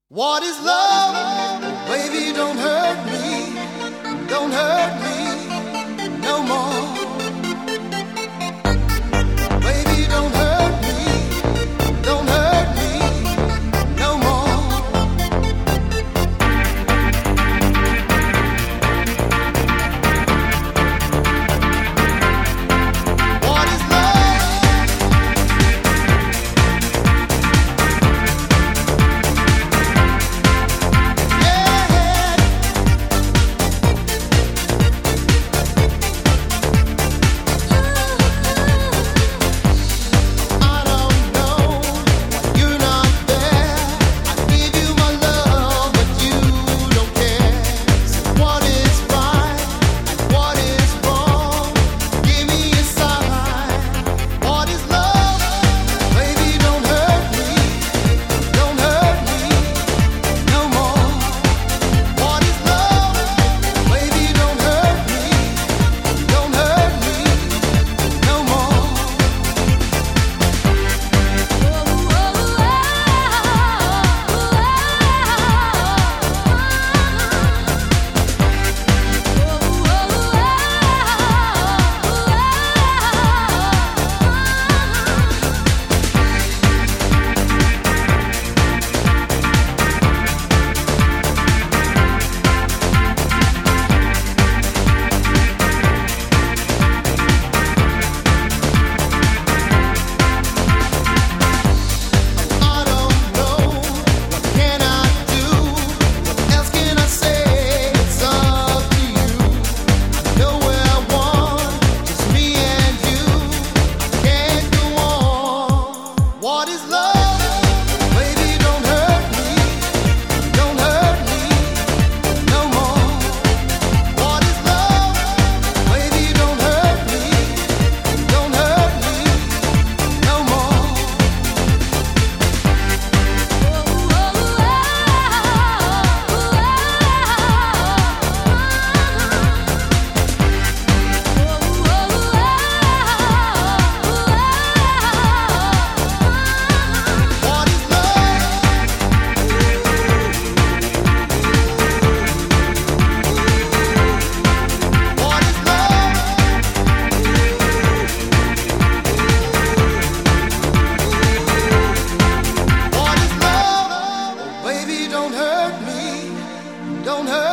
What is love? Baby, don't hurt me no more. Baby, don't hurt me no more. What is love? Yeah. I don't know, you're not there. I give you my love, but you don't care. So what is right and what is wrong? Give me a sign. What is love? Baby, don't hurt me no more. What is love? Baby, don't hurt me no more. I don't know, what can I do? What else can I say? It's up to you. I know where I want, just me and you. I can't go on. What is love? Baby, don't hurt me no more. What is love? Baby, don't hurt me no more. What is love? What is love? What is love? Oh, baby, don't hurt me. Don't hurt